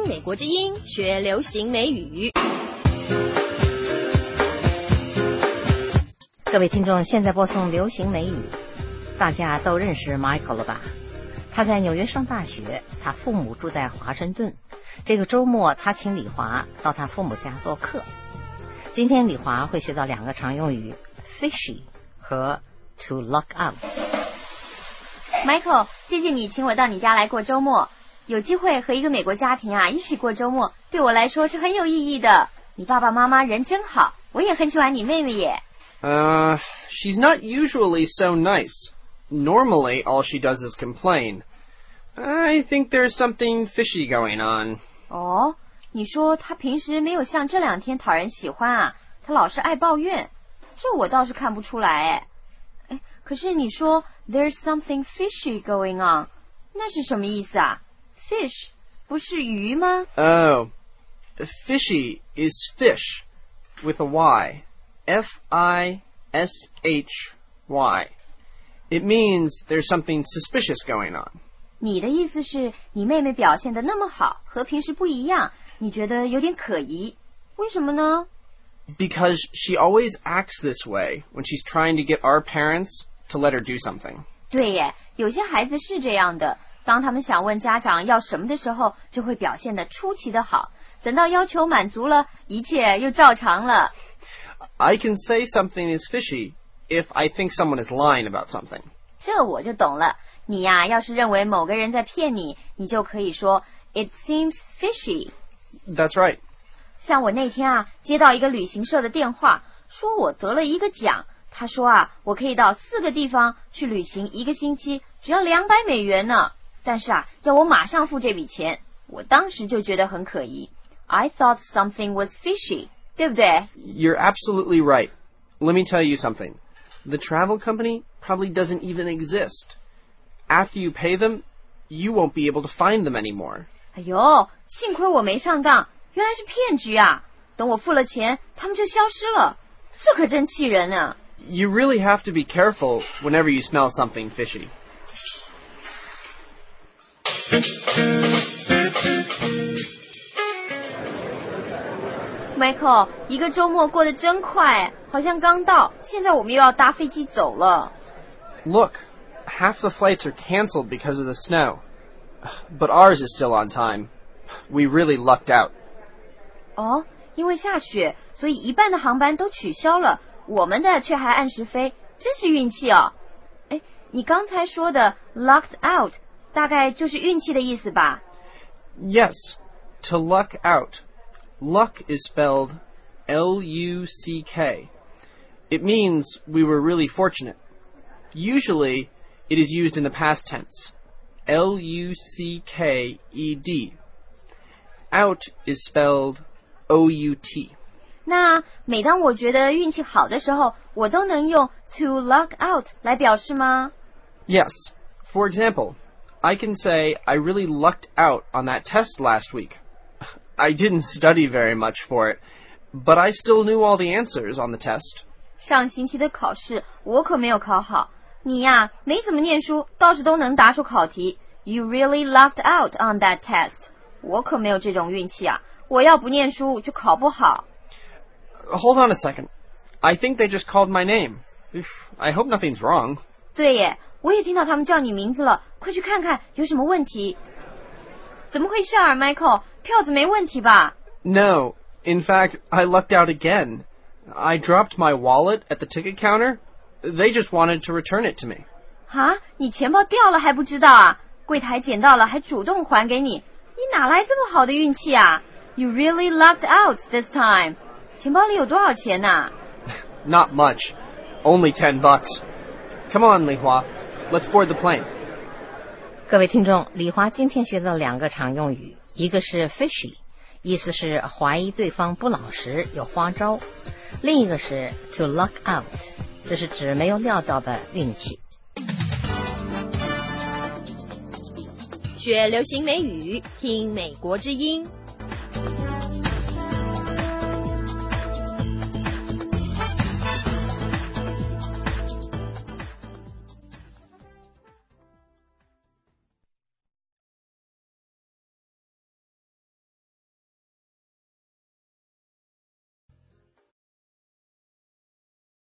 听美国之音，学流行美语。 各位听众，现在播送流行美语。大家都认识 Michael 了吧？他在纽约上大学，他父母住在华盛顿。这个周末，他请李华到他父母家做客。今天李华会学到两个常用语 fishy 和 to luck out。Michael， 谢谢你请我到你家来过周末。有机会和一个美国家庭一起过周末，对我来说是很有意义的。你爸爸妈妈人真好，我也很喜欢你妹妹耶。 She's not usually so nice. Normally, all she does is complain. I think there's something fishy going on. 哦，你说她平时没有像这两天讨人喜欢啊？她老是爱抱怨，这我倒是看不出来哎。可是你说 there's something fishy going on， 那是什么意思啊 ？Fish 不是鱼吗？ Oh, fishy is fish with a Y. F-I-S-H-Y. It means there's something suspicious going on. 你的意思是你妹妹表现得那么好，和平时不一样，你觉得有点可疑。为什么呢？ Because she always acts this way when she's trying to get our parents to let her do something. 对耶，有些孩子是这样的，当他们想问家长要什么的时候，就会表现得出奇的好，等到要求满足了，一切又照常了。 I can say something is fishy if I think someone is lying about something. 这我就懂了。你呀，要是认为某个人在骗你，你就可以说 It seems fishy. That's right. 像我那天接到一个旅行社的电话，说我得了一个奖。他说我可以到4个地方去旅行1个星期，只要$200呢。但是要我马上付这笔钱。我当时就觉得很可疑。I thought something was fishy.对不对？ You're absolutely right. Let me tell you something. The travel company probably doesn't even exist. After you pay them, you won't be able to find them anymore. 哎呦，幸亏我没上当，原来是骗局啊！等我付了钱，他们就消失了，这可真气人啊！ You really have to be careful whenever you smell something fishy. Michael， 一个周末过得真快，好像刚到，现在我们又要搭飞机走了。 Look, half the flights are canceled because of the snow. But ours is still on time. We really lucked out. 哦，因为下雪，所以一半的航班都取消了，我们的却还按时飞，真是运气哦。哎，你刚才说的 lucked out， 大概就是运气的意思吧？ Yes, to luck out.Luck is spelled L-U-C-K. It means we were really fortunate. Usually, it is used in the past tense. L-U-C-K-E-D. Out is spelled O-U-T. 那每当我觉得运气好的时候，我都能用 to luck out 来表示吗？ Yes. For example, I can say I really lucked out on that test last week.I didn't study very much for it, but I still knew all the answers on the test. 上星期的考试我可没有考好，你呀没怎么念书，倒是都能答出考题。You really lucked out on that test. 我可没有这种运气啊，我要不念书就考不好。 Hold on a second. I think they just called my name. I hope nothing's wrong. 对耶，我也听到他们叫你名字了，快去看看有什么问题。怎么回事，Michael？票子没问题吧？ No. In fact, I lucked out again. I dropped my wallet at the ticket counter. They just wanted to return it to me. 哈，你钱包掉了还不知道啊？柜台捡到了还主动还给你，你哪来这么好的运气啊？ You really lucked out this time. 钱包里有多少钱啊？ Not much. Only $10. Come on, Li Hua. Let's board the plane. 各位听众，李华今天学到2个常用语，一个是 fishy， 意思是怀疑对方不老实有花招，另一个是 to luck out， 这是指没有料到的运气。 学流行美语，听美国之音。